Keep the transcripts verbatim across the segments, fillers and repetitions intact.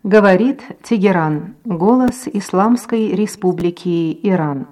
Говорит Тегеран, голос Исламской Республики Иран.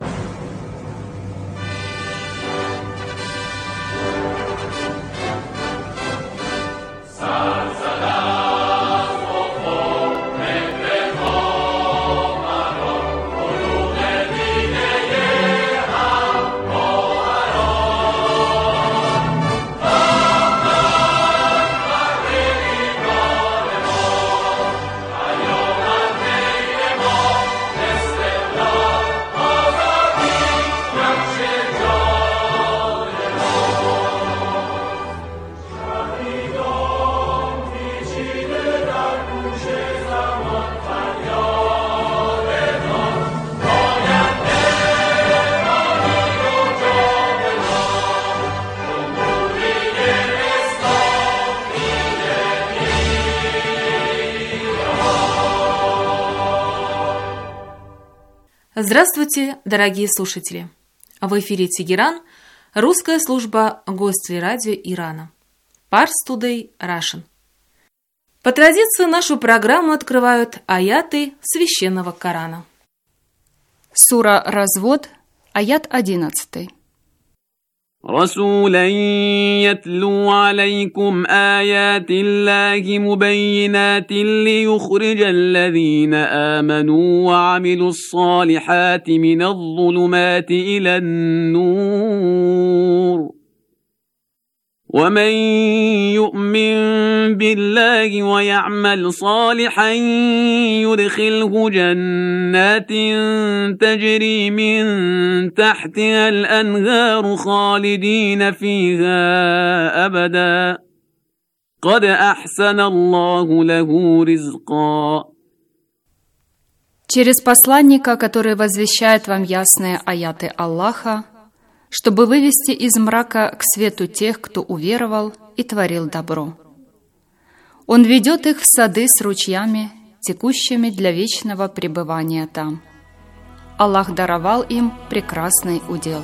Здравствуйте, дорогие слушатели! В эфире Тегеран, русская служба гостей радио Ирана. Pars Today Russian. По традиции нашу программу открывают аяты священного Корана. Сура «Развод», аят одиннадцатый. رسولا يتلو عليكم آيات الله مبينات ليخرج الذين آمنوا وعملوا الصالحات من الظلمات إلى النور ومن يؤمن بالله ويعمل صالحا يدخله جنات تجري من تحتها الأنهار خالدين فيها أبدا قد أحسن الله له رزقا. Через посланника, который возвещает вам ясные аяты Аллаха, чтобы вывести из мрака к свету тех, кто уверовал и творил добро. Он ведет их в сады с ручьями, текущими для вечного пребывания там. Аллах даровал им прекрасный удел.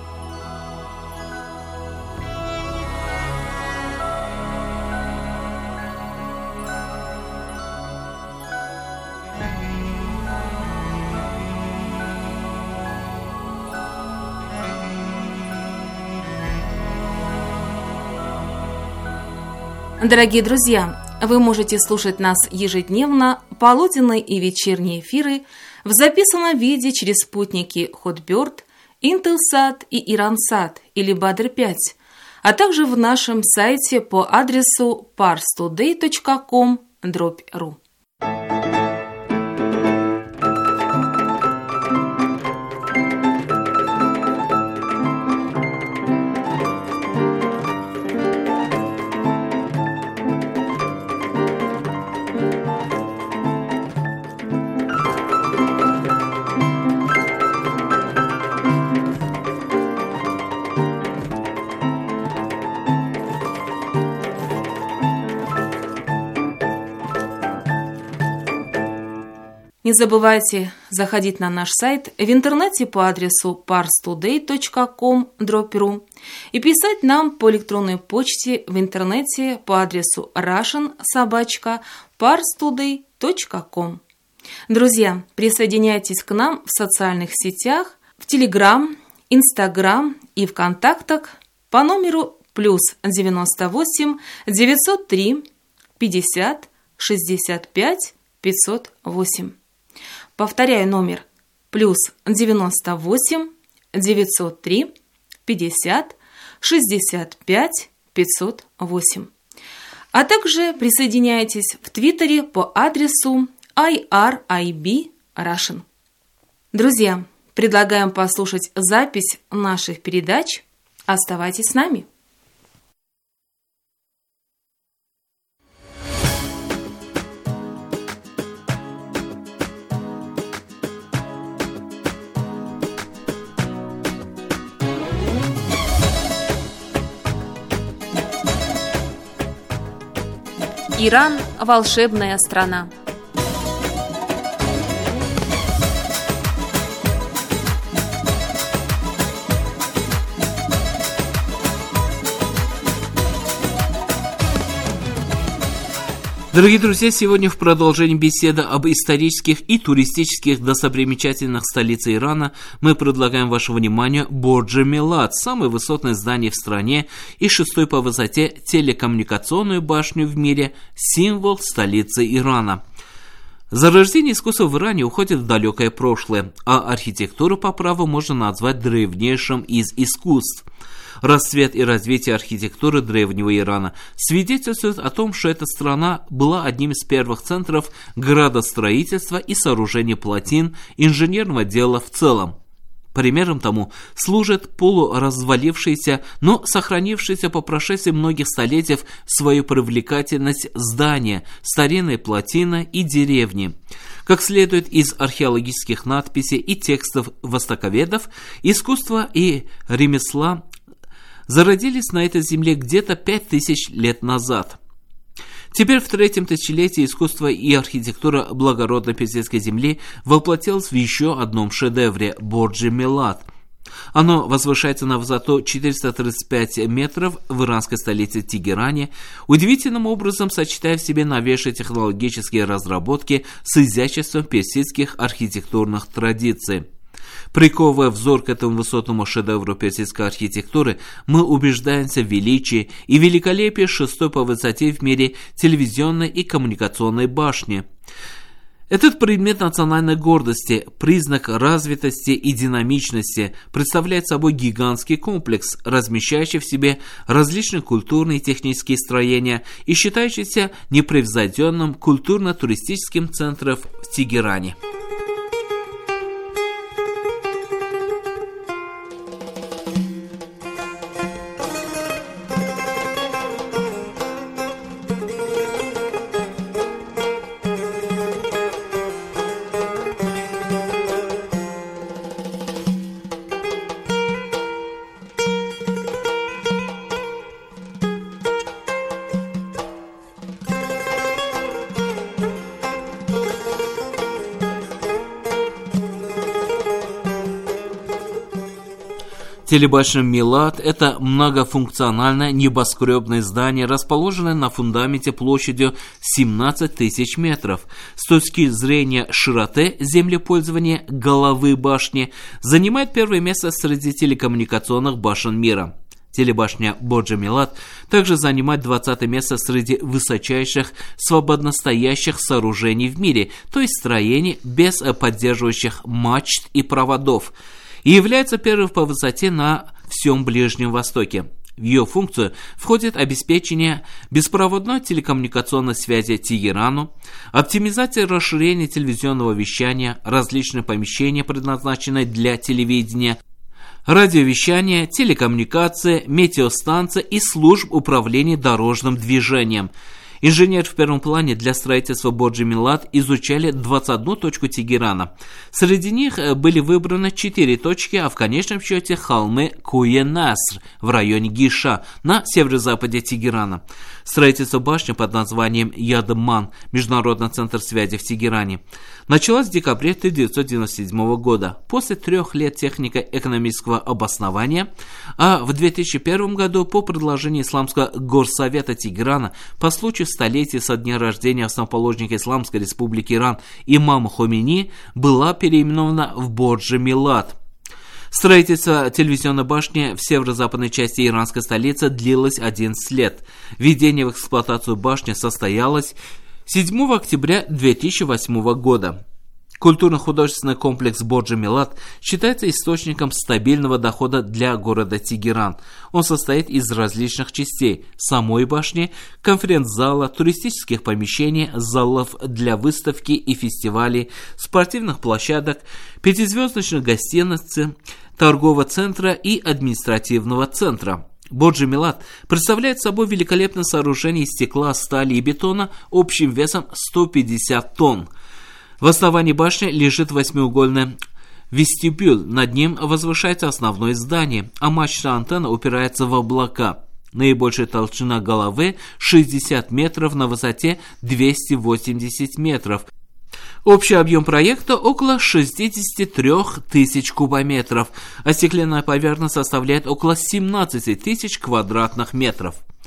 Дорогие друзья, вы можете слушать нас ежедневно, полуденные и вечерние эфиры в записанном виде через спутники Hotbird, Intelsat и Iransat или Badr пять, а также в нашем сайте по адресу pars today точка com дробь ру. Не забывайте заходить на наш сайт в интернете по адресу pars today точка com дробь ру и писать нам по электронной почте в интернете по адресу russian собака pars today точка com. Друзья, присоединяйтесь к нам в социальных сетях, в Telegram, Instagram и ВКонтактах по номеру плюс девяносто восемь девятьсот три пятьдесят шестьдесят пять пятьсот восемь. Повторяю номер плюс девяносто восемь девятьсот три пятьдесят шестьдесят пять пятьсот восемь. А также присоединяйтесь в Твиттере по адресу ай ар ай би Russian. Друзья, предлагаем послушать запись наших передач. Оставайтесь с нами. Иран – волшебная страна. Дорогие друзья, сегодня в продолжении беседы об исторических и туристических достопримечательностях столицы Ирана мы предлагаем вашему вниманию Бордж Милад, самое высотное здание в стране и шестой по высоте телекоммуникационную башню в мире, символ столицы Ирана. Зарождение искусства в Иране уходит в далекое прошлое, а архитектуру по праву можно назвать древнейшим из искусств. Расцвет и развитие архитектуры древнего Ирана свидетельствует о том, что эта страна была одним из первых центров градостроительства и сооружения плотин, инженерного дела в целом. Примером тому служит полуразвалившееся, но сохранившееся по прошествии многих столетий свою привлекательность здания, старинные плотины и деревни. Как следует из археологических надписей и текстов востоковедов, искусство и ремесла зародились на этой земле где-то пять тысяч лет назад. Теперь в третьем тысячелетии искусство и архитектура благородной персидской земли воплотилось в еще одном шедевре – Бордж Милад. Оно возвышается на высоту четыреста тридцать пять метров в иранской столице Тегеране, удивительным образом сочетая в себе новейшие технологические разработки с изяществом персидских архитектурных традиций. Приковывая взор к этому высотному шедевру персидской архитектуры, мы убеждаемся в величии и великолепии шестой по высоте в мире телевизионной и коммуникационной башни. Этот предмет национальной гордости, признак развитости и динамичности, представляет собой гигантский комплекс, размещающий в себе различные культурные и технические строения и считающийся непревзойденным культурно-туристическим центром в Тегеране. Телебашня Милад – это многофункциональное небоскребное здание, расположенное на фундаменте площадью семнадцать тысяч метров. С точки зрения широты землепользования головы башни занимает первое место среди телекоммуникационных башен мира. Телебашня Бордж Милад также занимает двадцатое место среди высочайших свободностоящих сооружений в мире, то есть строений без поддерживающих мачт и проводов, и является первой по высоте на всем Ближнем Востоке. В ее функцию входит обеспечение беспроводной телекоммуникационной связи Тегерану, оптимизация и расширение телевизионного вещания, различные помещения, предназначенные для телевидения, радиовещание, телекоммуникация, метеостанция и служб управления дорожным движением. Инженеры в первом плане для строительства Бордж Милад изучали двадцать одну точку Тегерана. Среди них были выбраны четыре точки, а в конечном счете холмы Куе-Наср в районе Гиша на северо-западе Тегерана. Строительство башни под названием Ядман, Международный центр связи в Тегеране, началось в декабре тысяча девятьсот девяносто седьмого года, после трех лет технико-экономического обоснования, а в две тысячи первом году по предложению Исламского горсовета Тегерана по случаю столетия со дня рождения основоположника Исламской республики Иран имама Хомейни была переименована в Бордж Милад. Строительство телевизионной башни в северо-западной части иранской столицы длилось одиннадцать лет. Введение в эксплуатацию башни состоялось седьмого октября две тысячи восьмого года. Культурно-художественный комплекс Бордж Милад считается источником стабильного дохода для города Тегеран. Он состоит из различных частей: самой башни, конференц-зала, туристических помещений, залов для выставки и фестивалей, спортивных площадок, пятизвездочных гостиниц, торгового центра и административного центра. Бордж Милад представляет собой великолепное сооружение из стекла, стали и бетона общим весом сто пятьдесят тонн. В основании башни лежит восьмиугольный вестибюль, над ним возвышается основное здание, а мачта антенна упирается в облака. Наибольшая толщина головы шестьдесят метров, на высоте двести восемьдесят метров. Общий объем проекта около шестьдесят три тысячи кубометров, а стеклянная поверхность составляет около семнадцать тысяч квадратных метров.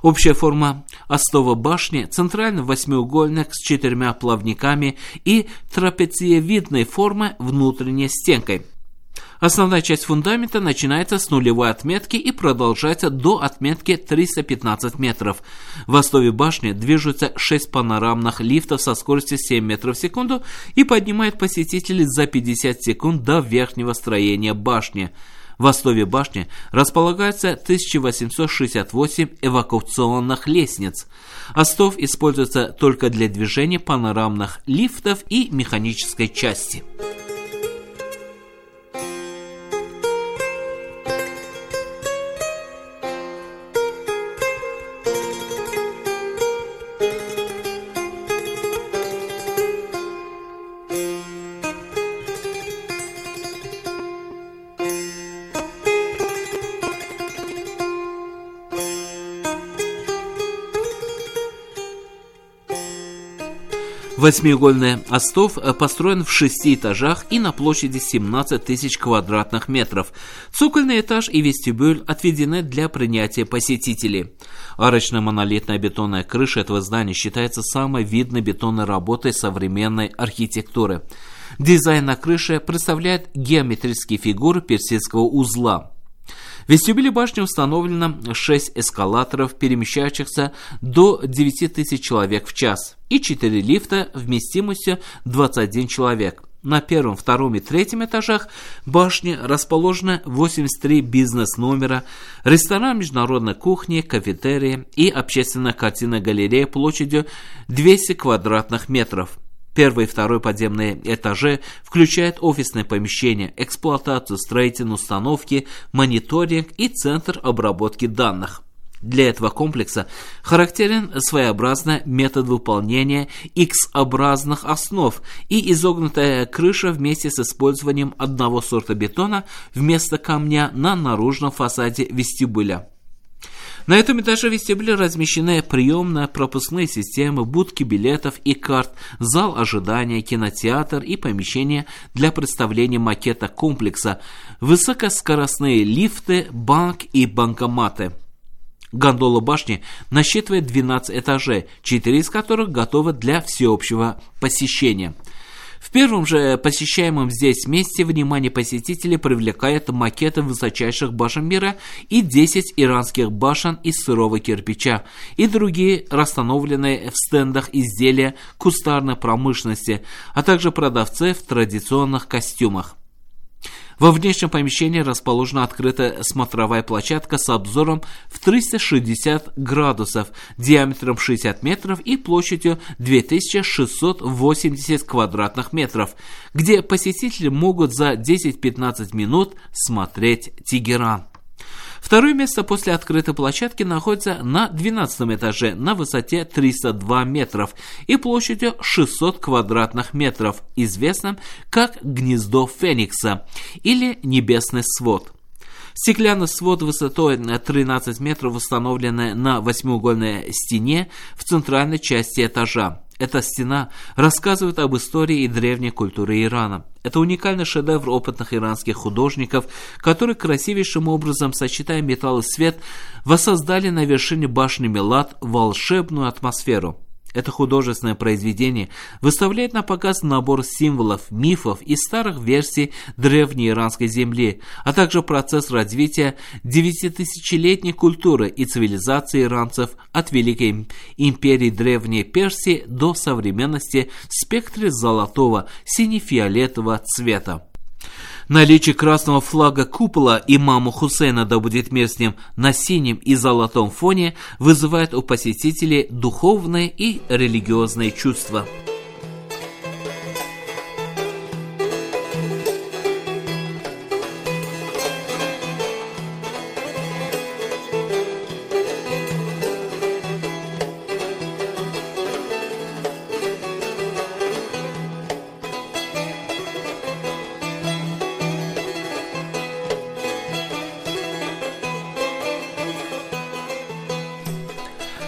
Общая форма остова башни центрально восьмиугольник с четырьмя плавниками и трапециевидной формы внутренней стенкой. Основная часть фундамента начинается с нулевой отметки и продолжается до отметки триста пятнадцать метров. В остове башни движутся шесть панорамных лифтов со скоростью семь метров в секунду и поднимают посетителей за пятьдесят секунд до верхнего строения башни. В остове башни располагается тысяча восемьсот шестьдесят восемь эвакуационных лестниц. Остов используется только для движения панорамных лифтов и механической части. Восьмиугольный остов построен в шести этажах и на площади семнадцать тысяч квадратных метров. Цокольный этаж и вестибюль отведены для принятия посетителей. Арочная монолитная бетонная крыша этого здания считается самой видной бетонной работой современной архитектуры. Дизайн на крыше представляет геометрические фигуры персидского узла. В вестибюле башни установлено шесть эскалаторов, перемещающихся до девяти тысяч человек в час, и четыре лифта вместимостью двадцать один человек. На первом, втором и третьем этажах башни расположены восемьдесят три бизнес-номера, ресторан международной кухни, кафетерии и общественная картинная галерея площадью двести квадратных метров. Первый и второй подземные этажи включают офисные помещения, эксплуатацию строительной установки, мониторинг и центр обработки данных. Для этого комплекса характерен своеобразный метод выполнения X-образных основ и изогнутая крыша вместе с использованием одного сорта бетона вместо камня на наружном фасаде вестибюля. На этом этаже вестибюля размещены приемно-пропускные системы, будки билетов и карт, зал ожидания, кинотеатр и помещение для представления макета комплекса, высокоскоростные лифты, банк и банкоматы. Гондола башни насчитывает двенадцать этажей, четыре из которых готовы для всеобщего посещения. В первом же посещаемом здесь месте внимание посетителей привлекает макеты высочайших башен мира и десять иранских башен из сырого кирпича и другие расстановленные в стендах изделия кустарной промышленности, а также продавцы в традиционных костюмах. Во внешнем помещении расположена открытая смотровая площадка с обзором в триста шестьдесят градусов, диаметром шестьдесят метров и площадью две тысячи шестьсот восемьдесят квадратных метров, где посетители могут за десять-пятнадцать минут смотреть Тегеран. Второе место после открытой площадки находится на двенадцатом этаже на высоте триста два метров и площадью шестьсот квадратных метров, известным как «Гнездо Феникса» или «Небесный свод». Стеклянный свод высотой тринадцать метров установленный на восьмиугольной стене в центральной части этажа. Эта стена рассказывает об истории и древней культуре Ирана. Это уникальный шедевр опытных иранских художников, которые красивейшим образом, сочетая металл и свет, воссоздали на вершине башни Милад волшебную атмосферу. Это художественное произведение выставляет на показ набор символов, мифов и старых версий древней иранской земли, а также процесс развития девятитысячелетней культуры и цивилизации иранцев от Великой империи Древней Персии до современности в спектре золотого, сине-фиолетового цвета. Наличие красного флага купола имама Хусейна, да будет мир с ним, на синем и золотом фоне вызывает у посетителей духовные и религиозные чувства.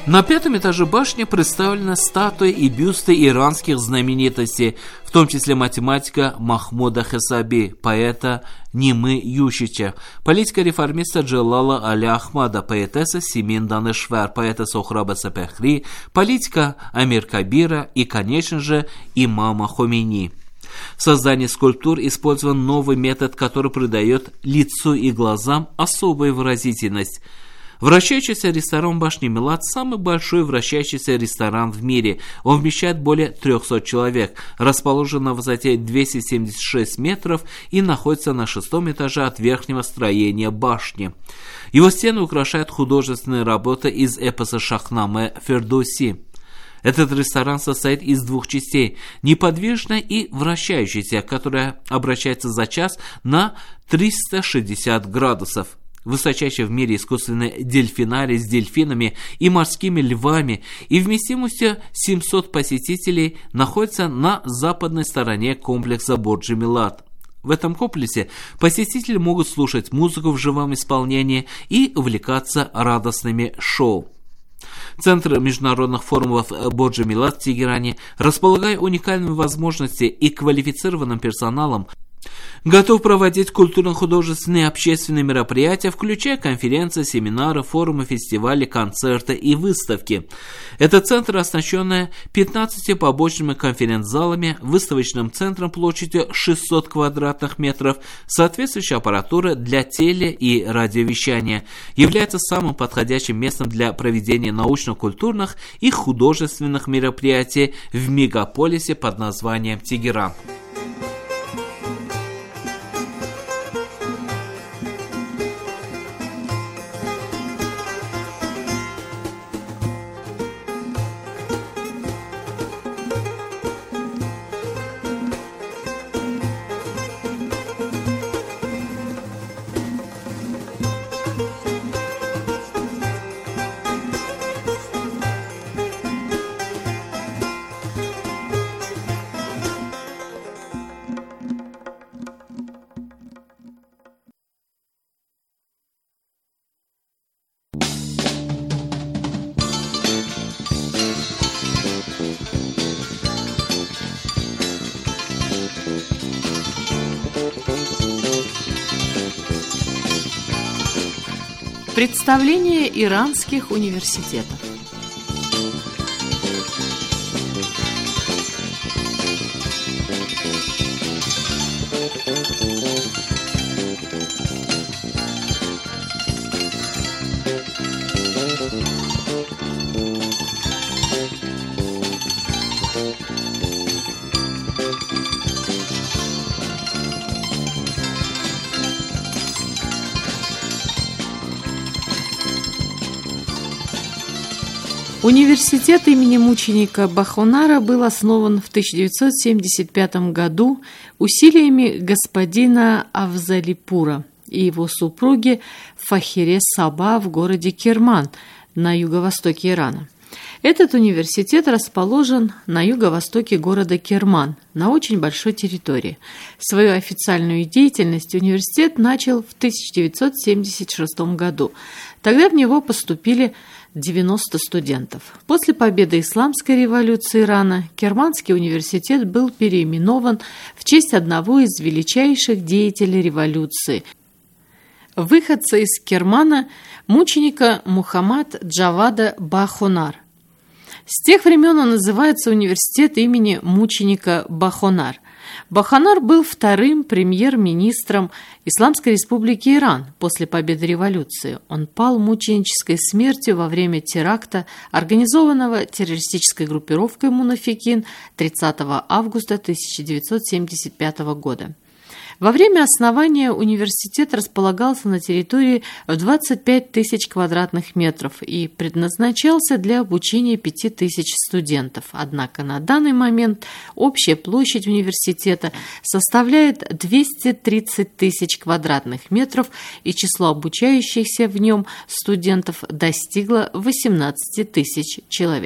На пятом этаже башни представлены статуи и бюсты иранских знаменитостей, в том числе математика Махмуда Хесаби, поэта Нимы Ющича, политика-реформиста Джалала Али Ахмада, поэтесса Симин Данешвар, поэта Сохраба Сапехри, политика Амир Кабира и, конечно же, имама Хомейни. В создании скульптур использован новый метод, который придает лицу и глазам особую выразительность. Вращающийся ресторан башни Милад – самый большой вращающийся ресторан в мире. Он вмещает более трехсот человек, расположен на высоте двести семьдесят шесть метров и находится на шестом этаже от верхнего строения башни. Его стены украшают художественные работы из эпоса Шахнаме Фердоуси. Этот ресторан состоит из двух частей – неподвижной и вращающейся, которая обращается за час на триста шестьдесят градусов. Высочайший в мире искусственный дельфинарий с дельфинами и морскими львами и вместимостью семьсот посетителей находится на западной стороне комплекса Борджи Милад. В этом комплексе посетители могут слушать музыку в живом исполнении и увлекаться радостными шоу. Центр международных форумов Борджи Милад в Тегеране, располагая уникальными возможностями и квалифицированным персоналом, готов проводить культурно-художественные и общественные мероприятия, включая конференции, семинары, форумы, фестивали, концерты и выставки. Этот центр, оснащенный пятнадцатью побочными конференц-залами, выставочным центром площадью шестьсот квадратных метров, соответствующей аппаратуры для теле- и радиовещания, является самым подходящим местом для проведения научно-культурных и художественных мероприятий в мегаполисе под названием Тегеран. Представление иранских университетов. Университет имени мученика Бахонара был основан в тысяча девятьсот семьдесят пятом году усилиями господина Афзалипура и его супруги Фахире Саба в городе Керман на юго-востоке Ирана. Этот университет расположен на юго-востоке города Керман, на очень большой территории. Свою официальную деятельность университет начал в тысяча девятьсот семьдесят шестом году. Тогда в него поступили девяносто студентов. После победы Исламской революции Ирана Керманский университет был переименован в честь одного из величайших деятелей революции, выходца из Кермана, мученика Мухаммад Джавада Бахонар. С тех времен он называется университет имени мученика Бахонар. Бахонар был вторым премьер-министром Исламской республики Иран после победы революции. Он пал мученической смертью во время теракта, организованного террористической группировкой «Мунафикин» тридцатого августа тысяча девятьсот семьдесят пятого года. Во время основания университет располагался на территории в двадцать пять тысяч квадратных метров и предназначался для обучения пяти тысяч студентов. Однако на данный момент общая площадь университета составляет двести тридцать тысяч квадратных метров, и число обучающихся в нем студентов достигло восемнадцати тысяч человек.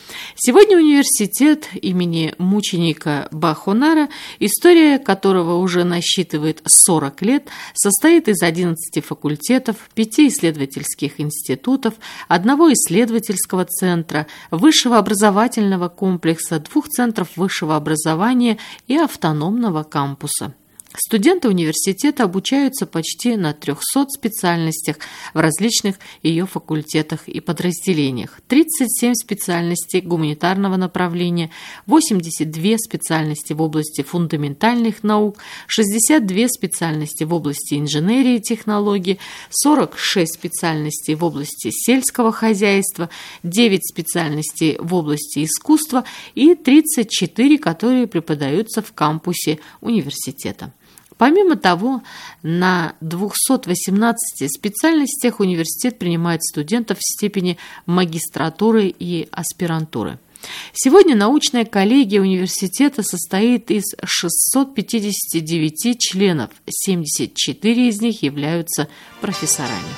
Сегодня университет имени мученика Бахонара, история которого уже насчитывает сорок лет, состоит из одиннадцати факультетов, пяти исследовательских институтов, одного исследовательского центра, высшего образовательного комплекса, двух центров высшего образования и автономного кампуса. Студенты университета обучаются почти на трехсот специальностях в различных ее факультетах и подразделениях. тридцать семь специальностей гуманитарного направления, восемьдесят две специальности в области фундаментальных наук, шестьдесят две специальности в области инженерии и технологий, сорок шесть специальностей в области сельского хозяйства, девять специальностей в области искусства и тридцать четыре, которые преподаются в кампусе университета. Помимо того, на двухстах восемнадцати специальностях университет принимает студентов в степени магистратуры и аспирантуры. Сегодня научная коллегия университета состоит из шестисот пятидесяти девяти членов, семьдесят четыре из них являются профессорами.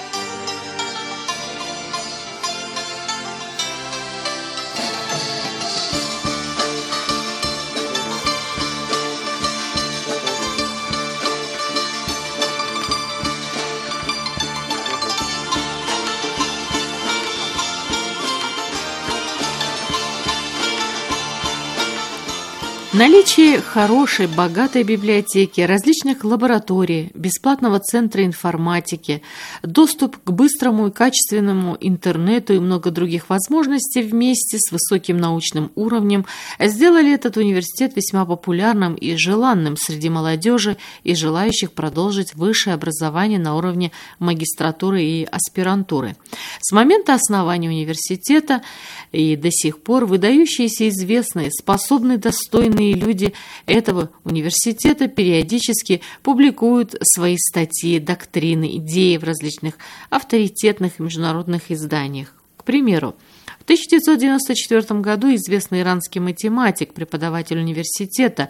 Наличие хорошей, богатой библиотеки, различных лабораторий, бесплатного центра информатики, доступ к быстрому и качественному интернету и много других возможностей вместе с высоким научным уровнем сделали этот университет весьма популярным и желанным среди молодежи и желающих продолжить высшее образование на уровне магистратуры и аспирантуры. С момента основания университета и до сих пор выдающиеся, известные, способные, достойные люди этого университета периодически публикуют свои статьи, доктрины, идеи в различных авторитетных международных изданиях. К примеру, в тысяча девятьсот девяносто четвёртом году известный иранский математик, преподаватель университета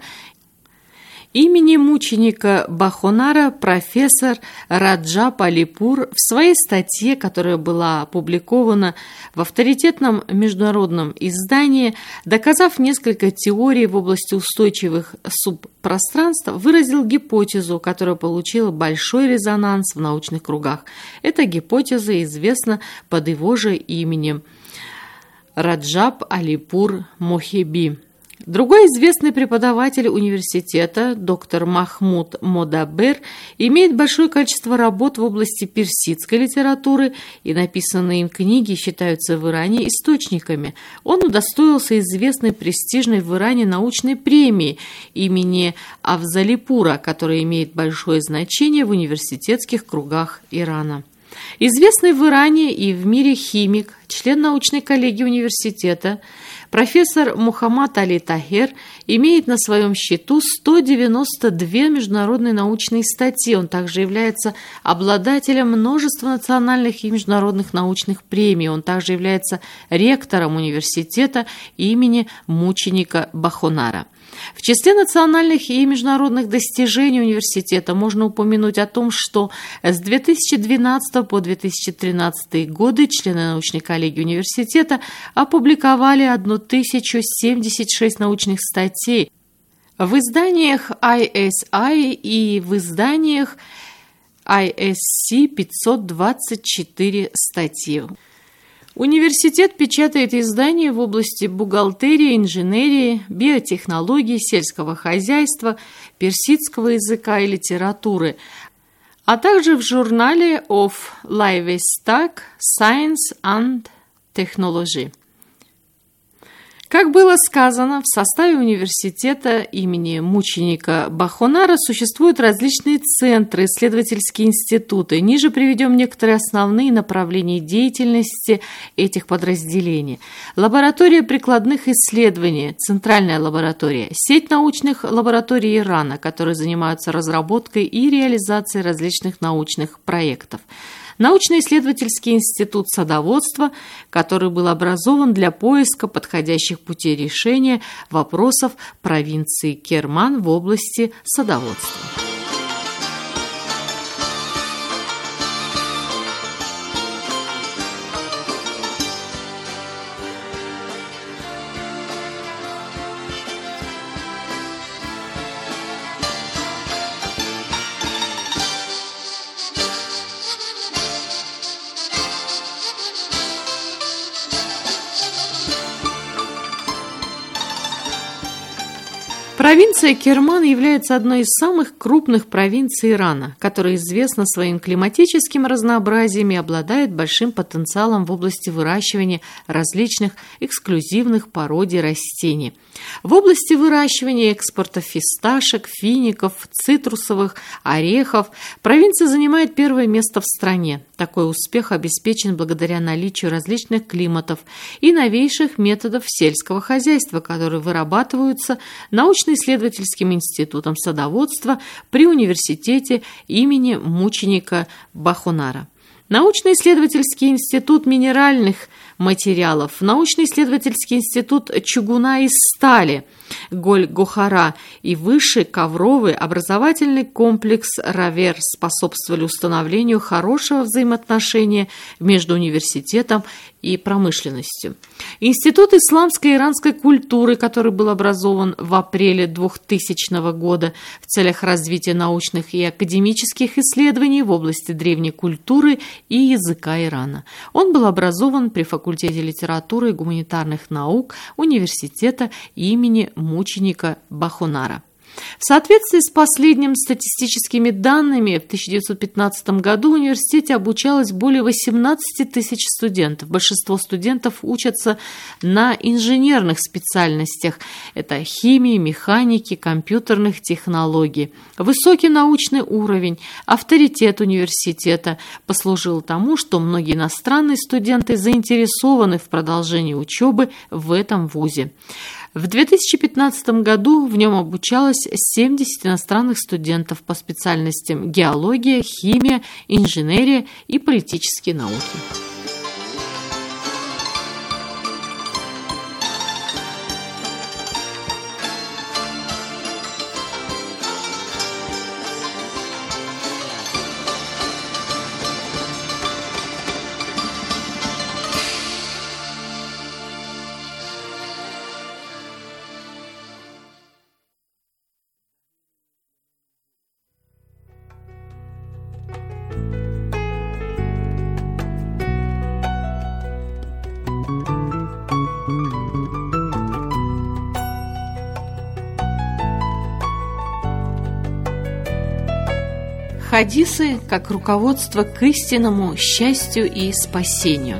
имени мученика Бахонара, профессор Раджаб Алипур, в своей статье, которая была опубликована в авторитетном международном издании, доказав несколько теорий в области устойчивых субпространств, выразил гипотезу, которая получила большой резонанс в научных кругах. Эта гипотеза известна под его же именем Раджаб Алипур Мохеби. Другой известный преподаватель университета, доктор Махмуд Модабер, имеет большое количество работ в области персидской литературы, и написанные им книги считаются в Иране источниками. Он удостоился известной престижной в Иране научной премии имени Афзалипура, которая имеет большое значение в университетских кругах Ирана. Известный в Иране и в мире химик, член научной коллегии университета, профессор Мухаммад Али Тахер имеет на своем счету сто девяносто две международные научные статьи. Он также является обладателем множества национальных и международных научных премий. Он также является ректором университета имени мученика Бахонара. В числе национальных и международных достижений университета можно упомянуть о том, что с две тысячи двенадцатого по две тысячи тринадцатый годы члены научной коллегии университета опубликовали тысячу семьдесят шесть научных статей в изданиях ай эс ай и в изданиях ай эс си пятьсот двадцать четыре статьи. Университет печатает издания в области бухгалтерии, инженерии, биотехнологий, сельского хозяйства, персидского языка и литературы, а также в журнале of Livestock, Science and Technology. Как было сказано, в составе университета имени мученика Бахонара существуют различные центры, исследовательские институты. Ниже приведем некоторые основные направления деятельности этих подразделений. Лаборатория прикладных исследований, центральная лаборатория, сеть научных лабораторий Ирана, которые занимаются разработкой и реализацией различных научных проектов. Научно-исследовательский институт садоводства, который был образован для поиска подходящих путей решения вопросов провинции Керман в области садоводства. Провинция Керман является одной из самых крупных провинций Ирана, которая известна своим климатическим разнообразием и обладает большим потенциалом в области выращивания различных эксклюзивных породий растений. В области выращивания и экспорта фисташек, фиников, цитрусовых, орехов провинция занимает первое место в стране. Такой успех обеспечен благодаря наличию различных климатов и новейших методов сельского хозяйства, которые вырабатываются научно-исследовательским институтом садоводства при университете имени мученика Бахунара. Научно-исследовательский институт минеральных материалов, научно-исследовательский институт чугуна и стали Голь-Гохара и высший ковровый образовательный комплекс Равер способствовали установлению хорошего взаимоотношения между университетом и промышленностью. Институт исламской и иранской культуры, который был образован в апреле двухтысячного года в целях развития научных и академических исследований в области древней культуры и языка Ирана. Он был образован при факультете литературы и гуманитарных наук университета имени мученика Бахунара. В соответствии с последними статистическими данными, в тысяча девятьсот пятнадцатом году в университете обучалось более восемнадцати тысяч студентов. Большинство студентов учатся на инженерных специальностях. Это химии, механики, компьютерных технологий. Высокий научный уровень, авторитет университета послужил тому, что многие иностранные студенты заинтересованы в продолжении учебы в этом вузе. В две тысячи пятнадцатом году в нем обучалось семьдесят иностранных студентов по специальностям геология, химия, инженерия и политические науки. Хадисы как руководство к истинному счастью и спасению.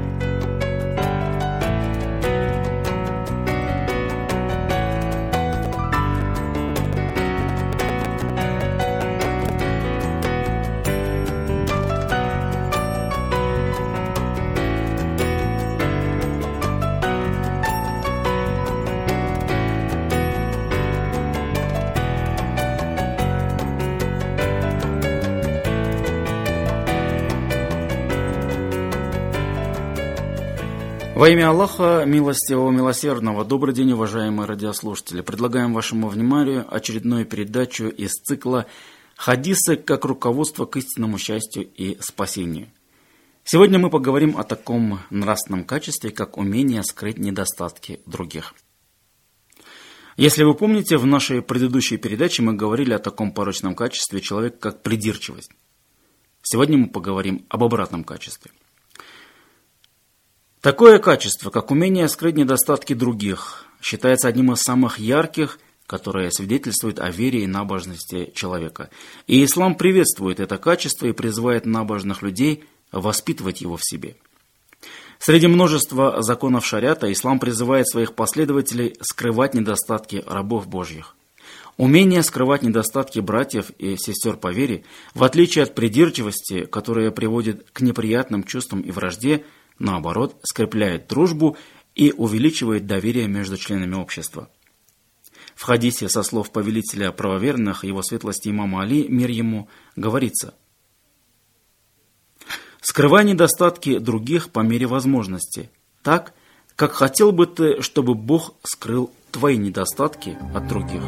Во имя Аллаха, милостивого, милосердного, добрый день, уважаемые радиослушатели. Предлагаем вашему вниманию очередную передачу из цикла «Хадисы как руководство к истинному счастью и спасению». Сегодня мы поговорим о таком нравственном качестве, как умение скрыть недостатки других. Если вы помните, в нашей предыдущей передаче мы говорили о таком порочном качестве человека, как придирчивость. Сегодня мы поговорим об обратном качестве. Такое качество, как умение скрыть недостатки других, считается одним из самых ярких, которое свидетельствует о вере и набожности человека. И ислам приветствует это качество и призывает набожных людей воспитывать его в себе. Среди множества законов шариата ислам призывает своих последователей скрывать недостатки рабов Божьих. Умение скрывать недостатки братьев и сестер по вере, в отличие от придирчивости, которая приводит к неприятным чувствам и вражде, наоборот, скрепляет дружбу и увеличивает доверие между членами общества. В хадисе со слов повелителя правоверных, его светлости имама Али, мир ему, говорится: «Скрывай недостатки других по мере возможности, так, как хотел бы ты, чтобы Бог скрыл твои недостатки от других».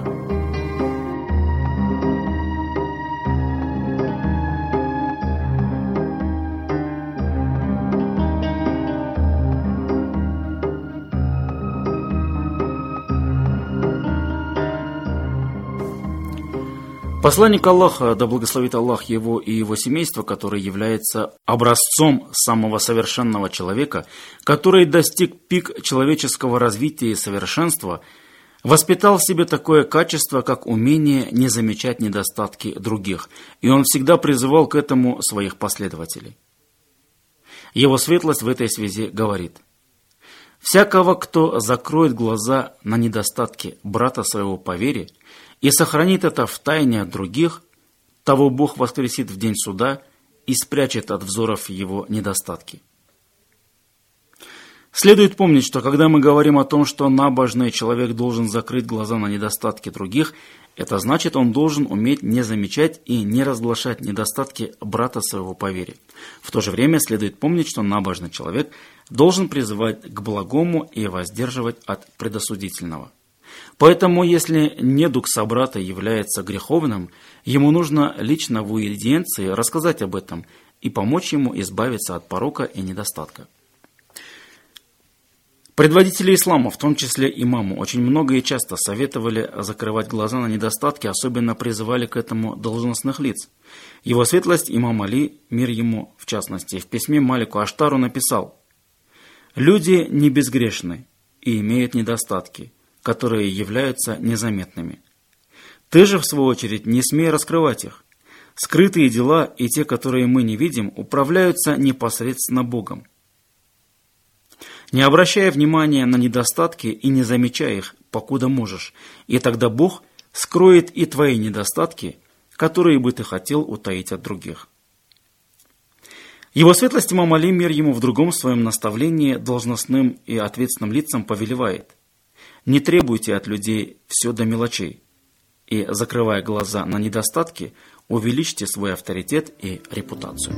Посланник Аллаха, да благословит Аллах его и его семейство, который является образцом самого совершенного человека, который достиг пик человеческого развития и совершенства, воспитал в себе такое качество, как умение не замечать недостатки других, и он всегда призывал к этому своих последователей. Его светлость в этой связи говорит: «Всякого, кто закроет глаза на недостатки брата своего по вере и сохранит это в тайне от других, того Бог воскресит в день суда и спрячет от взоров его недостатки». Следует помнить, что когда мы говорим о том, что набожный человек должен закрыть глаза на недостатки других, это значит, он должен уметь не замечать и не разглашать недостатки брата своего по вере. В то же время следует помнить, что набожный человек должен призывать к благому и воздерживать от предосудительного. Поэтому, если недуг собрата является греховным, ему нужно лично в уидиенции рассказать об этом и помочь ему избавиться от порока и недостатка. Предводители ислама, в том числе имаму, очень много и часто советовали закрывать глаза на недостатки, особенно призывали к этому должностных лиц. Его светлость имам Али, мир ему в частности, в письме Малику Аштару написал: «Люди не безгрешны и имеют недостатки, которые являются незаметными. Ты же, в свою очередь, не смей раскрывать их. Скрытые дела и те, которые мы не видим, управляются непосредственно Богом. Не обращая внимания на недостатки и не замечая их, покуда можешь, и тогда Бог скроет и твои недостатки, которые бы ты хотел утаить от других». Его светлость имам Али, мир ему, в другом своем наставлении должностным и ответственным лицам повелевает: «Не требуйте от людей все до мелочей, и, закрывая глаза на недостатки, увеличьте свой авторитет и репутацию».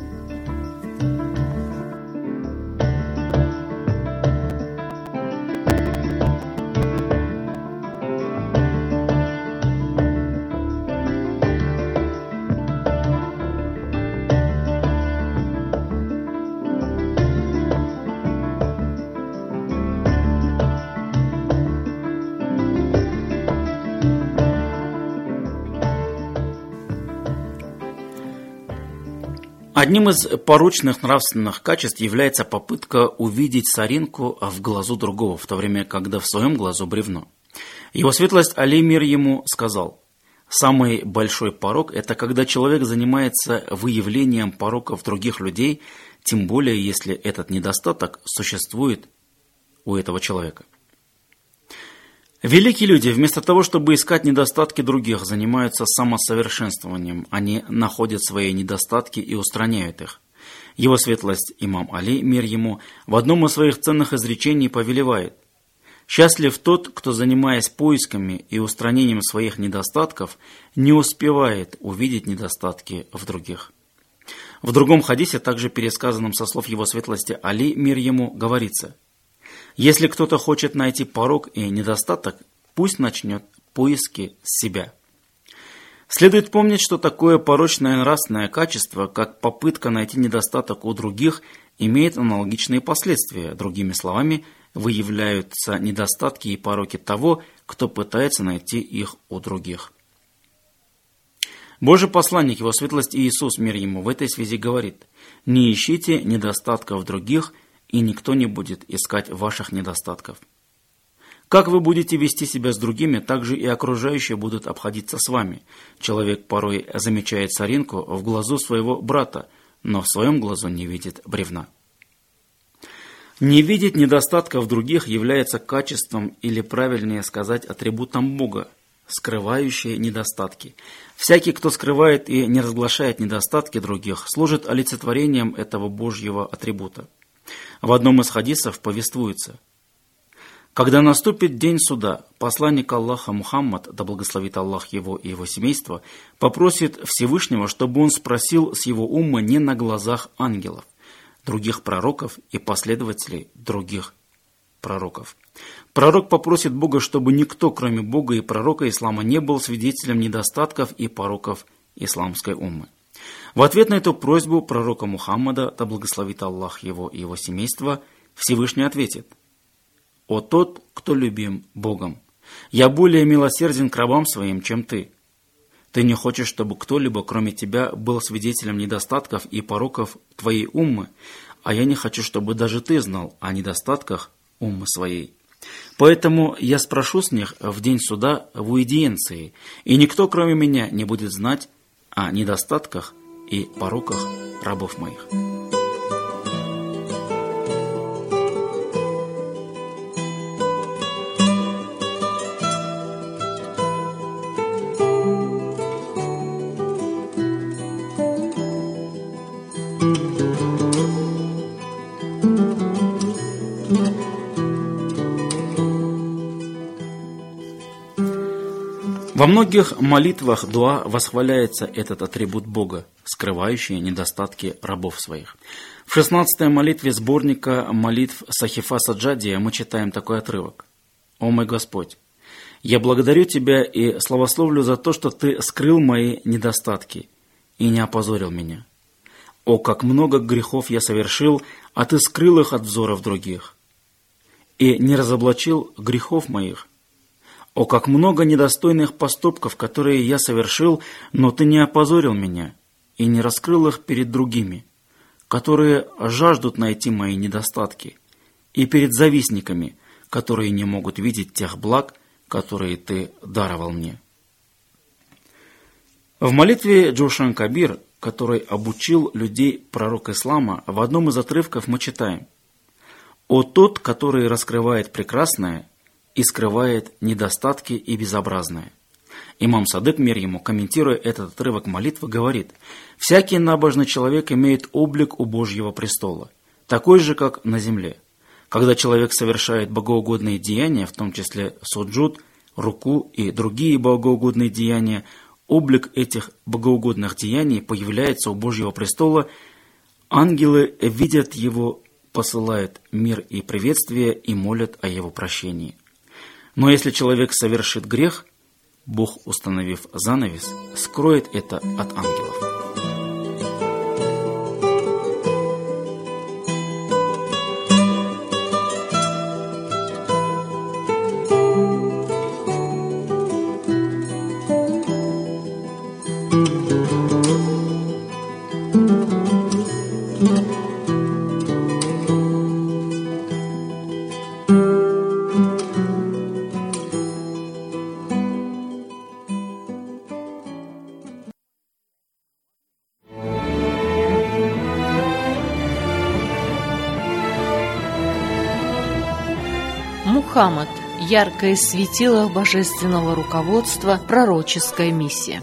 Одним из порочных нравственных качеств является попытка увидеть соринку в глазу другого, в то время, когда в своем глазу бревно. Его светлость Али, мир ему, сказал: «Самый большой порок – это когда человек занимается выявлением пороков других людей, тем более, если этот недостаток существует у этого человека». Великие люди, вместо того, чтобы искать недостатки других, занимаются самосовершенствованием. Они находят свои недостатки и устраняют их. Его светлость имам Али, мир ему, в одном из своих ценных изречений повелевает: «Счастлив тот, кто, занимаясь поисками и устранением своих недостатков, не успевает увидеть недостатки в других». В другом хадисе, также пересказанном со слов его светлости Али, мир ему, говорится: «Если кто-то хочет найти порок и недостаток, пусть начнет поиски с себя». Следует помнить, что такое порочное нравственное качество, как попытка найти недостаток у других, имеет аналогичные последствия. Другими словами, выявляются недостатки и пороки того, кто пытается найти их у других. Божий посланник, его светлость Иисус, мир ему, в этой связи говорит: «Не ищите недостатков других, и никто не будет искать ваших недостатков». Как вы будете вести себя с другими, так же и окружающие будут обходиться с вами. Человек порой замечает соринку в глазу своего брата, но в своем глазу не видит бревна. Не видеть недостатков других является качеством, или правильнее сказать, атрибутом Бога, скрывающие недостатки. Всякий, кто скрывает и не разглашает недостатки других, служит олицетворением этого Божьего атрибута. В одном из хадисов повествуется: «Когда наступит день суда, посланник Аллаха Мухаммад, да благословит Аллах его и его семейство, попросит Всевышнего, чтобы он спросил с его умма не на глазах ангелов, других пророков и последователей других пророков. Пророк попросит Бога, чтобы никто, кроме Бога и пророка ислама, не был свидетелем недостатков и пороков исламской уммы. В ответ на эту просьбу пророка Мухаммада, да благословит Аллах его и его семейство, Всевышний ответит: «О тот, кто любим Богом, я более милосерден к рабам своим, чем ты. Ты не хочешь, чтобы кто-либо, кроме тебя, был свидетелем недостатков и пороков твоей уммы, а я не хочу, чтобы даже ты знал о недостатках уммы своей. Поэтому я спрошу с них в день суда в уидиенции, и никто, кроме меня, не будет знать о недостатках и пороках рабов моих». Во многих молитвах дуа восхваляется этот атрибут Бога, скрывающий недостатки рабов своих. В шестнадцатой молитве сборника молитв Сахифа Саджадия мы читаем такой отрывок. «О мой Господь, я благодарю Тебя и славословлю за то, что Ты скрыл мои недостатки и не опозорил меня. О, как много грехов я совершил, а Ты скрыл их от взоров других, и не разоблачил грехов моих. О, как много недостойных поступков, которые я совершил, но Ты не опозорил меня и не раскрыл их перед другими, которые жаждут найти мои недостатки, и перед завистниками, которые не могут видеть тех благ, которые Ты даровал мне». В молитве Джошан Кабир, который обучил людей пророк ислама, в одном из отрывков мы читаем: «О тот, который раскрывает прекрасное и скрывает недостатки и безобразное». Имам Садык, мир ему, комментируя этот отрывок молитвы, говорит: «Всякий набожный человек имеет облик у Божьего престола, такой же, как на земле. Когда человек совершает богоугодные деяния, в том числе суджуд, руку и другие богоугодные деяния, облик этих богоугодных деяний появляется у Божьего престола, ангелы видят его, посылают мир и приветствие и молят о его прощении. Но если человек совершит грех, Бог, установив занавес, скроет это от ангелов». Мухаммад. Яркое светило божественного руководства, пророческая миссия.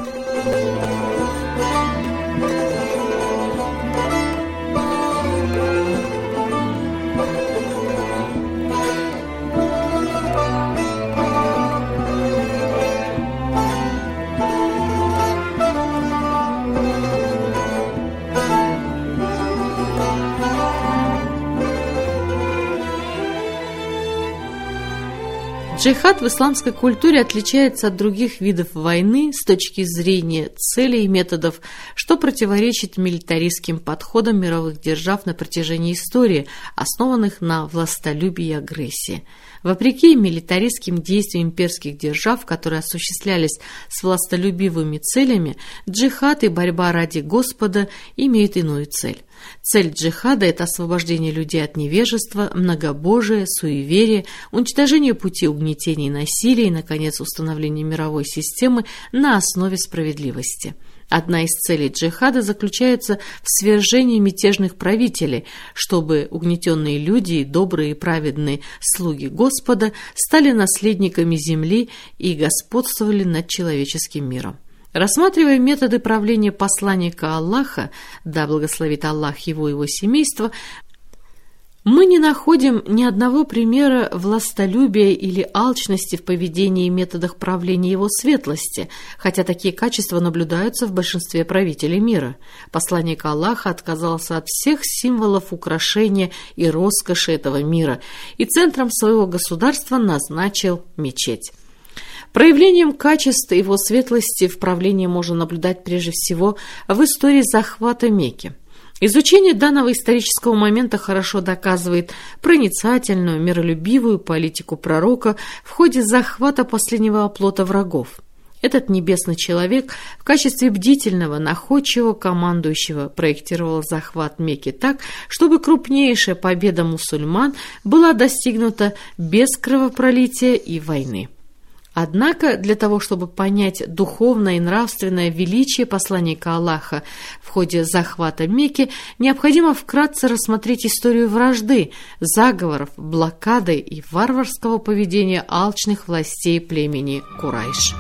Джихад в исламской культуре отличается от других видов войны с точки зрения целей и методов, что противоречит милитаристским подходам мировых держав на протяжении истории, основанных на властолюбии и агрессии. Вопреки милитаристским действиям имперских держав, которые осуществлялись с властолюбивыми целями, джихад и борьба ради Господа имеют иную цель. Цель джихада – это освобождение людей от невежества, многобожия, суеверия, уничтожение пути угнетения и насилия и, наконец, установление мировой системы на основе справедливости. Одна из целей джихада заключается в свержении мятежных правителей, чтобы угнетенные люди и добрые и праведные слуги Господа стали наследниками земли и господствовали над человеческим миром. Рассматривая методы правления посланника Аллаха, да благословит Аллах его и его семейство, мы не находим ни одного примера властолюбия или алчности в поведении и методах правления его светлости, хотя такие качества наблюдаются в большинстве правителей мира. Посланник Аллаха отказался от всех символов украшения и роскоши этого мира и центром своего государства назначил мечеть. Проявлением качества его светлости в правлении можно наблюдать прежде всего в истории захвата Мекки. Изучение данного исторического момента хорошо доказывает проницательную, миролюбивую политику пророка в ходе захвата последнего оплота врагов. Этот небесный человек в качестве бдительного, находчивого командующего проектировал захват Мекки так, чтобы крупнейшая победа мусульман была достигнута без кровопролития и войны. Однако для того, чтобы понять духовное и нравственное величие посланника Аллаха в ходе захвата Мекки, необходимо вкратце рассмотреть историю вражды, заговоров, блокады и варварского поведения алчных властей племени Курайш.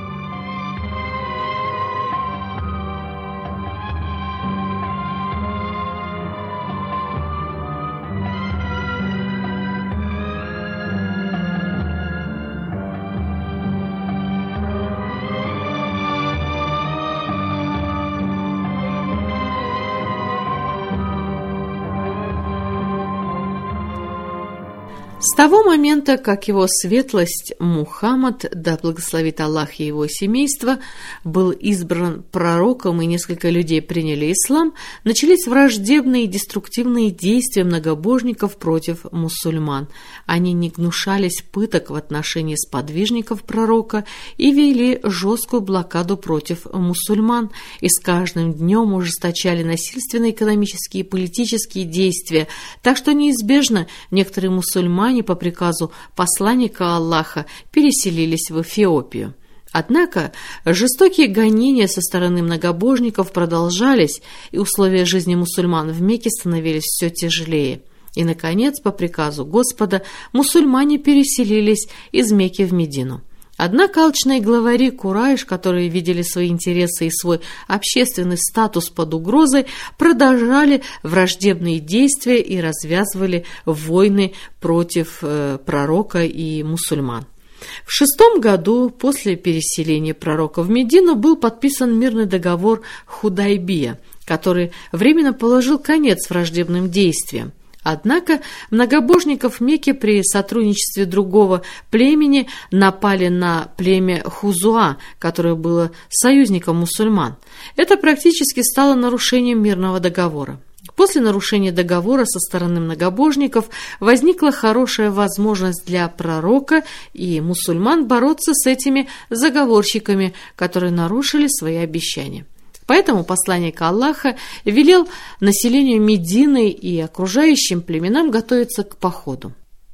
С того момента, как его светлость Мухаммад, да благословит Аллах и его семейство, был избран пророком и несколько людей приняли ислам, начались враждебные и деструктивные действия многобожников против мусульман. Они не гнушались пыток в отношении сподвижников пророка и вели жесткую блокаду против мусульман, и с каждым днем ужесточали насильственные экономические и политические действия, так что неизбежно некоторые мусульмане по приказу посланника Аллаха переселились в Эфиопию. Однако жестокие гонения со стороны многобожников продолжались, и условия жизни мусульман в Мекке становились все тяжелее. И, наконец, по приказу Господа, мусульмане переселились из Мекки в Медину. Однако алчные главари Курайш, которые видели свои интересы и свой общественный статус под угрозой, продолжали враждебные действия и развязывали войны против э, пророка и мусульман. В шестом году после переселения пророка в Медину был подписан мирный договор Худайбия, который временно положил конец враждебным действиям. Однако многобожников Мекки при сотрудничестве другого племени напали на племя Хузуа, которое было союзником мусульман. Это практически стало нарушением мирного договора. После нарушения договора со стороны многобожников возникла хорошая возможность для пророка и мусульман бороться с этими заговорщиками, которые нарушили свои обещания. Поэтому посланник Аллаха велел населению Медины и окружающим племенам готовиться к походу.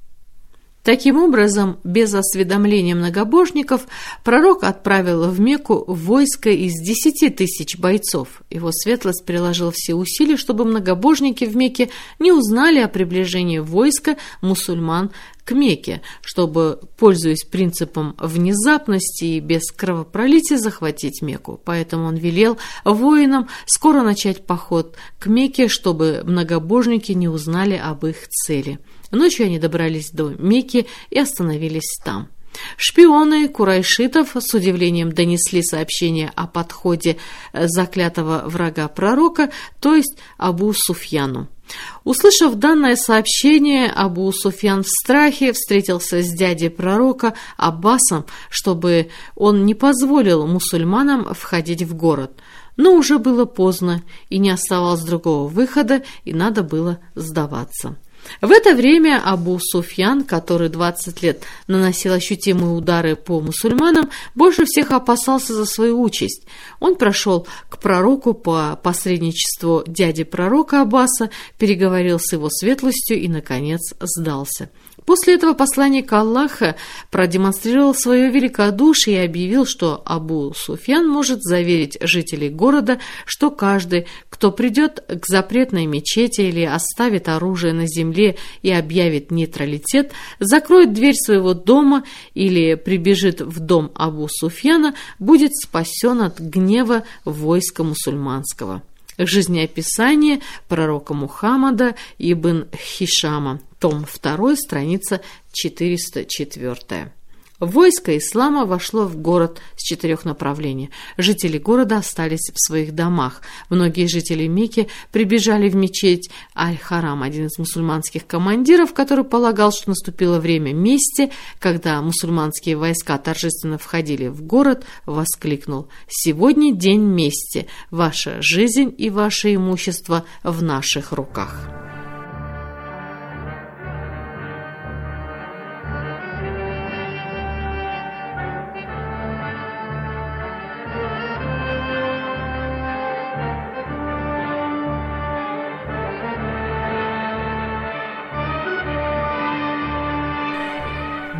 Таким образом, без осведомления многобожников, пророк отправил в Мекку войско из десяти тысяч бойцов. Его светлость приложил все усилия, чтобы многобожники в Мекке не узнали о приближении войска мусульман к Мекке, чтобы, пользуясь принципом внезапности и без кровопролития, захватить Мекку. Поэтому он велел воинам скоро начать поход к Мекке, чтобы многобожники не узнали об их цели. Ночью они добрались до Мекки и остановились там. Шпионы курайшитов с удивлением донесли сообщение о подходе заклятого врага пророка, то есть Абу Суфьяну. Услышав данное сообщение, Абу Суфьян в страхе встретился с дядей пророка Аббасом, чтобы он не позволил мусульманам входить в город. Но уже было поздно, и не оставалось другого выхода, и надо было сдаваться. В это время Абу Суфьян, который двадцать лет наносил ощутимые удары по мусульманам, больше всех опасался за свою участь. Он прошел к пророку по посредничеству дяди пророка Аббаса, переговорил с его светлостью и, наконец, сдался. После этого посланник Аллаха продемонстрировал свое великодушие и объявил, что Абу Суфьян может заверить жителей города, что каждый, кто придет к запретной мечети или оставит оружие на земле и объявит нейтралитет, закроет дверь своего дома или прибежит в дом Абу Суфьяна, будет спасен от гнева войска мусульманского. Жизнеописание пророка Мухаммада ибн Хишама, том два, страница четыреста четыре. Войско ислама вошло в город с четырех направлений. Жители города остались в своих домах. Многие жители Мекки прибежали в мечеть Аль-Харам. Один из мусульманских командиров, который полагал, что наступило время мести, когда мусульманские войска торжественно входили в город, воскликнул: «Сегодня день мести. Ваша жизнь и ваше имущество в наших руках».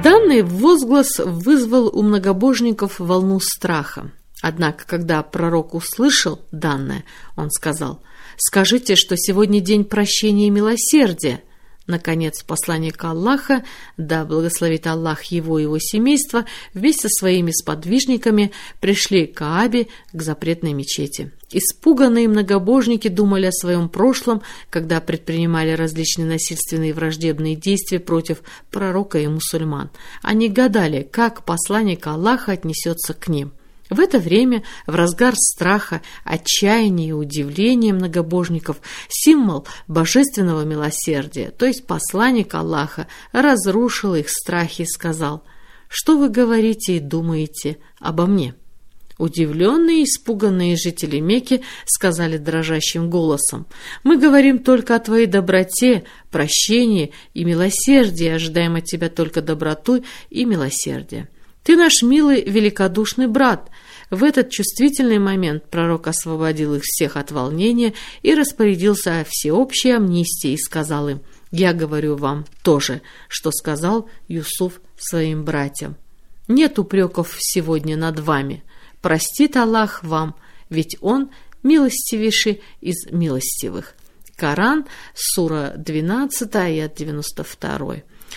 Данный возглас вызвал у многобожников волну страха. Однако, когда пророк услышал данное, он сказал: «Скажите, что сегодня день прощения и милосердия». Наконец, посланник Аллаха, да благословит Аллах его и его семейство, вместе со своими сподвижниками пришли к Каабе, к запретной мечети. Испуганные многобожники думали о своем прошлом, когда предпринимали различные насильственные и враждебные действия против пророка и мусульман. Они гадали, как посланник Аллаха отнесется к ним. В это время, в разгар страха, отчаяния и удивления многобожников, символ божественного милосердия, то есть посланник Аллаха, разрушил их страхи и сказал: «Что вы говорите и думаете обо мне?» Удивленные и испуганные жители Мекки сказали дрожащим голосом: «Мы говорим только о твоей доброте, прощении и милосердии, ожидаем от тебя только доброту и милосердие. Ты наш милый, великодушный брат». В этот чувствительный момент пророк освободил их всех от волнения и распорядился о всеобщей амнистии и сказал им: «Я говорю вам то же, что сказал Юсуф своим братьям. Нет упреков сегодня над вами. Простит Аллах вам, ведь Он милостивейший из милостивых». Коран, сура двенадцатая, аят девяносто два.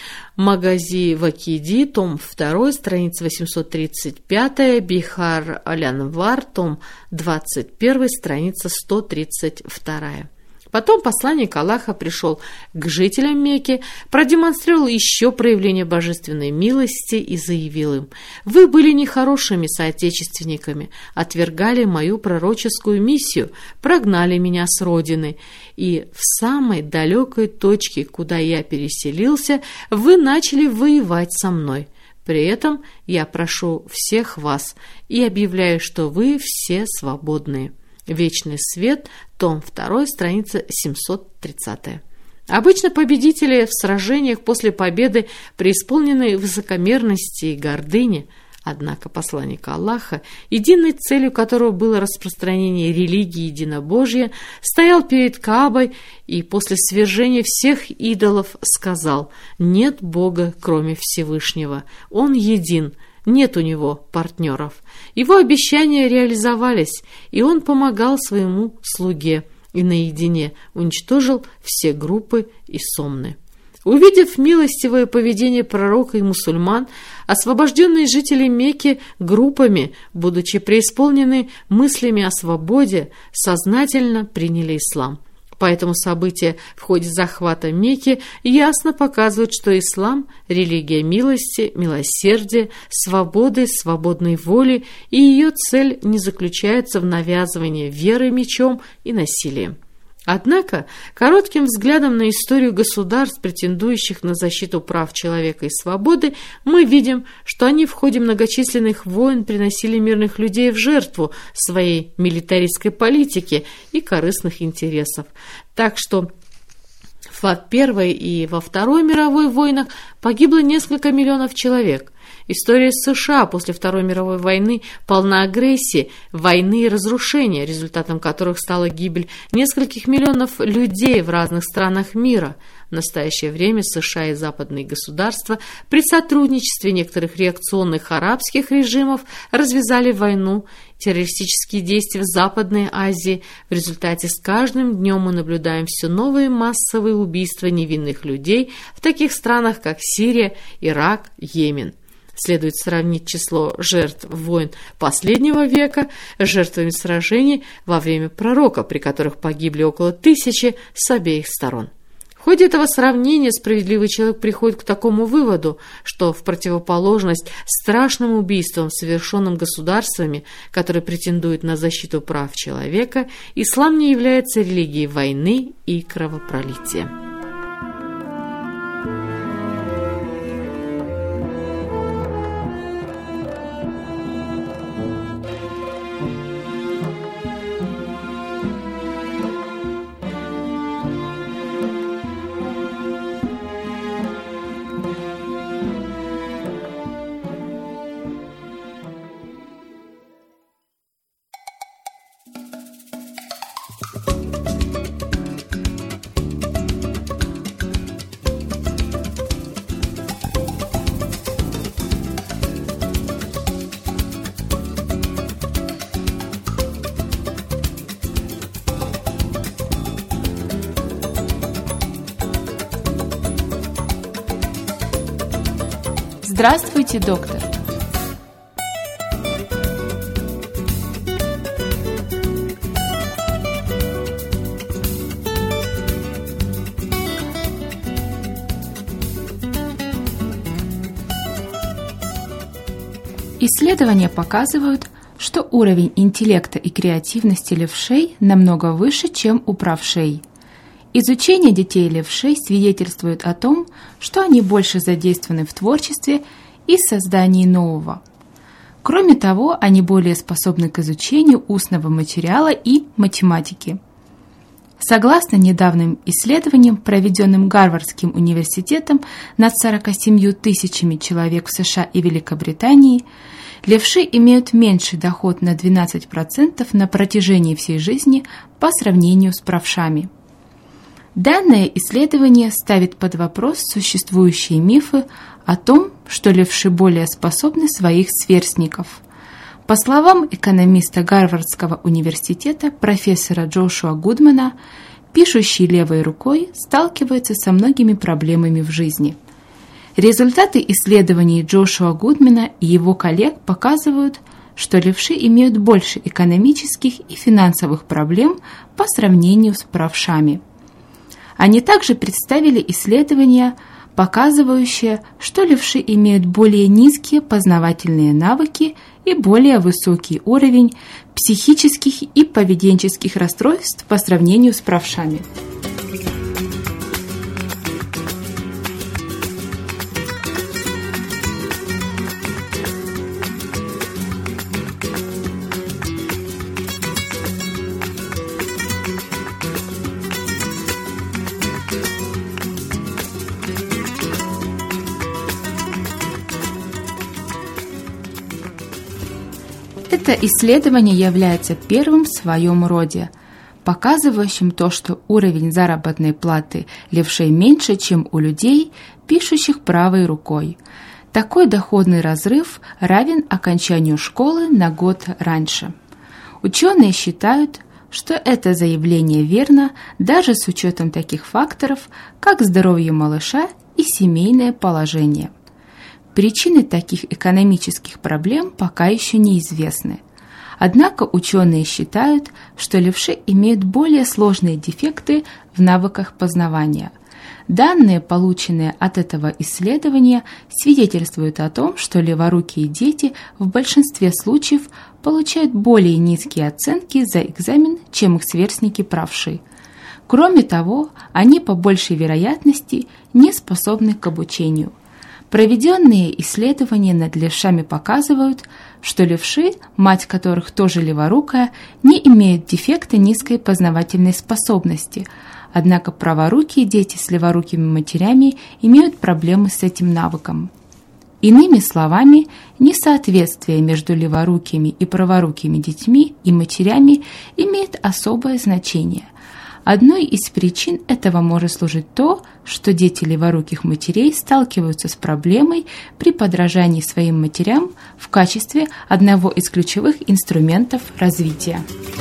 Магази Вакиди, том два, страница восемьсот тридцать пять, Бихар Аль-Анвар, том двадцать один, страница сто тридцать два. Потом посланник Аллаха пришел к жителям Мекки, продемонстрировал еще проявление божественной милости и заявил им: «Вы были нехорошими соотечественниками, отвергали мою пророческую миссию, прогнали меня с родины, и в самой далекой точке, куда я переселился, вы начали воевать со мной. При этом я прошу всех вас и объявляю, что вы все свободные». Вечный свет, том два, страница семьсот тридцать. Обычно победители в сражениях после победы преисполнены высокомерности и гордыни. Однако посланник Аллаха, единой целью которого было распространение религии единобожия, стоял перед Каабой и после свержения всех идолов сказал: «Нет Бога, кроме Всевышнего, Он един». Нет у него партнеров. Его обещания реализовались, и он помогал своему слуге и наедине уничтожил все группы и сомны. Увидев милостивое поведение пророка и мусульман, освобожденные жители Мекки группами, будучи преисполнены мыслями о свободе, сознательно приняли ислам. Поэтому события в ходе захвата Мекки ясно показывают, что ислам – религия милости, милосердия, свободы, свободной воли, и ее цель не заключается в навязывании веры мечом и насилием. Однако, коротким взглядом на историю государств, претендующих на защиту прав человека и свободы, мы видим, что они в ходе многочисленных войн приносили мирных людей в жертву своей милитаристской политики и корыстных интересов. Так что во Первой и во Второй мировой войнах погибло несколько миллионов человек. История США после Второй мировой войны полна агрессии, войны и разрушения, результатом которых стала гибель нескольких миллионов людей в разных странах мира. В настоящее время США и западные государства при сотрудничестве некоторых реакционных арабских режимов развязали войну, террористические действия в Западной Азии. В результате с каждым днем мы наблюдаем все новые массовые убийства невинных людей в таких странах, как Сирия, Ирак, Йемен. Следует сравнить число жертв войн последнего века с жертвами сражений во время пророка, при которых погибли около тысячи с обеих сторон. В ходе этого сравнения справедливый человек приходит к такому выводу, что в противоположность страшным убийствам, совершенным государствами, которые претендуют на защиту прав человека, ислам не является религией войны и кровопролития. Здравствуйте, доктор! Исследования показывают, что уровень интеллекта и креативности левшей намного выше, чем у правшей. Изучение детей левшей свидетельствует о том, что они больше задействованы в творчестве и создании нового. Кроме того, они более способны к изучению устного материала и математики. Согласно недавним исследованиям, проведенным Гарвардским университетом над сорока семью тысячами человек в США и Великобритании, левши имеют меньший доход на двенадцать процентов на протяжении всей жизни по сравнению с правшами. Данное исследование ставит под вопрос существующие мифы о том, что левши более способны своих сверстников. По словам экономиста Гарвардского университета профессора Джошуа Гудмана, пишущий левой рукой сталкивается со многими проблемами в жизни. Результаты исследований Джошуа Гудмана и его коллег показывают, что левши имеют больше экономических и финансовых проблем по сравнению с правшами. Они также представили исследования, показывающие, что левши имеют более низкие познавательные навыки и более высокий уровень психических и поведенческих расстройств по сравнению с правшами. Это исследование является первым в своем роде, показывающим то, что уровень заработной платы левшей меньше, чем у людей, пишущих правой рукой. Такой доходный разрыв равен окончанию школы на год раньше. Ученые считают, что это заявление верно даже с учетом таких факторов, как здоровье малыша и семейное положение. Причины таких экономических проблем пока еще неизвестны. Однако ученые считают, что левши имеют более сложные дефекты в навыках познавания. Данные, полученные от этого исследования, свидетельствуют о том, что леворукие дети в большинстве случаев получают более низкие оценки за экзамен, чем их сверстники правши. Кроме того, они по большей вероятности не способны к обучению. Проведенные исследования над левшами показывают, что левши, мать которых тоже леворукая, не имеют дефекта низкой познавательной способности, однако праворукие дети с леворукими матерями имеют проблемы с этим навыком. Иными словами, несоответствие между леворукими и праворукими детьми и матерями имеет особое значение. Одной из причин этого может служить то, что дети леворуких матерей сталкиваются с проблемой при подражании своим матерям в качестве одного из ключевых инструментов развития.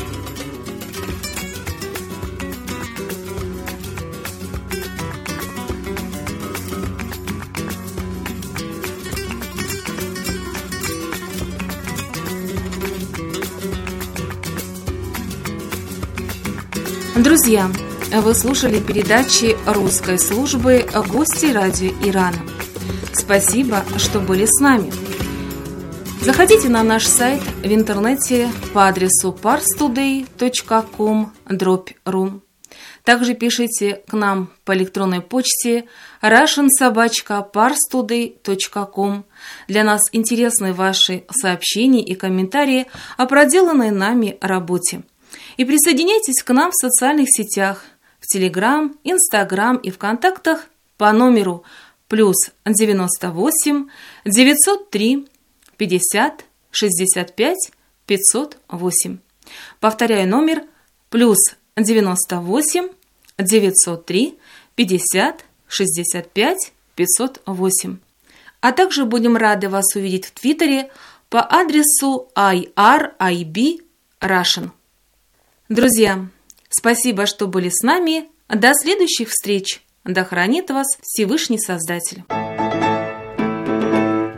Друзья, вы слушали передачи русской службы «Гости радио Ирана». Спасибо, что были с нами. Заходите на наш сайт в интернете по адресу парстудей точка ком дробь ру. Также пишите к нам по электронной почте russian собака parstoday точка ком. Для нас интересны ваши сообщения и комментарии о проделанной нами работе. И присоединяйтесь к нам в социальных сетях, в Телеграм, Инстаграм и ВКонтактах по номеру плюс девяносто восемь девятьсот три пятьдесят шестьдесят пять пятьсот восемь. Повторяю номер плюс девяносто восемь девятьсот три пятьдесят шестьдесят пять пятьсот восемь. А также будем рады вас увидеть в Твиттере по адресу ай ар ай би Russian. Друзья, спасибо, что были с нами. До следующих встреч. Да хранит вас Всевышний Создатель.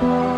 Thank you.